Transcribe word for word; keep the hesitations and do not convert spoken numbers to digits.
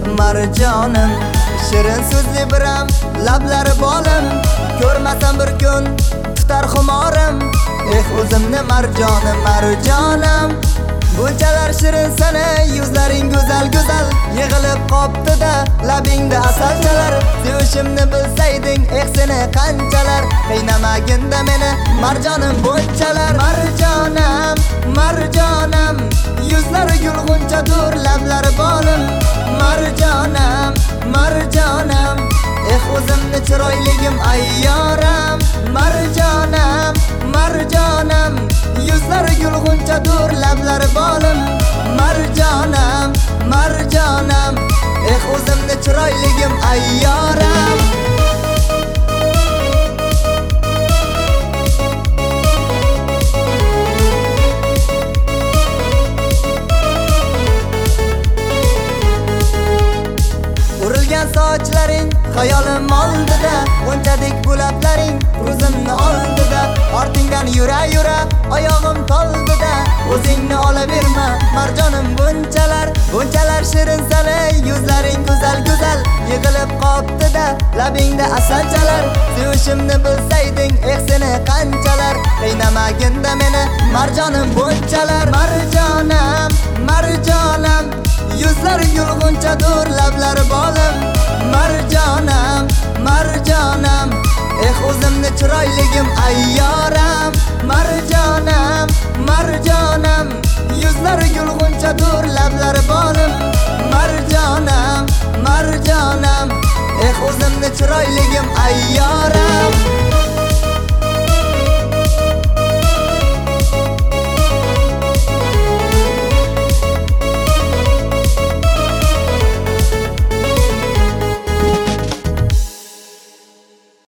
marjonim. Shirin so'zli biram, lablari bolim, ko'rmasam bir kun tutar xumorim. Eh o'zimni marjonim, marjonim. Bunchalar shirin sana, yuzlaring go'zal go'zal, yig'ilib qoptida labingda asalchalar. Sevishimni bilsayding, eh seni qanchalar, qiynamaginda meni marjonim bunchalar. Marjonim, marjonim, yuzlari gulg'unchadur, lablari bolim. Marjonim, marjonim, eh o'zimni chiroyligim ayyoram. Marjonim, marjonim, yuzlari gulg'unchadur, lablari bolim. Marjonim, marjonim, eh o'zimni chiroyligim ayyoram. Urilgan sochlaring xayolim oldida, o'nchadek bu lablaring ko'zimni oldida. Ortingdan yura yura oyog'im toldida, o'zingni olaverma marjonim bunchalar. Bunchalar shirin sana, yuzlaring go'zal go'zal, yig'ilib qoptida labingda asalchalar. Sevishimni bilsayding, eh seni qanchalar, qiynamaginda meni marjonim bunchalar. Marjonim, marjonim, yuzlari gulg'unchadur, lablari bolim. Marjonim, marjonim, eh o'zimni chiroyligim ayyoram. Marjonim, marjonim, yuzlari gulg'unchadur, lablari bolim. Marjonim, marjonim, eh o'zimni chiroyligim ayyoram.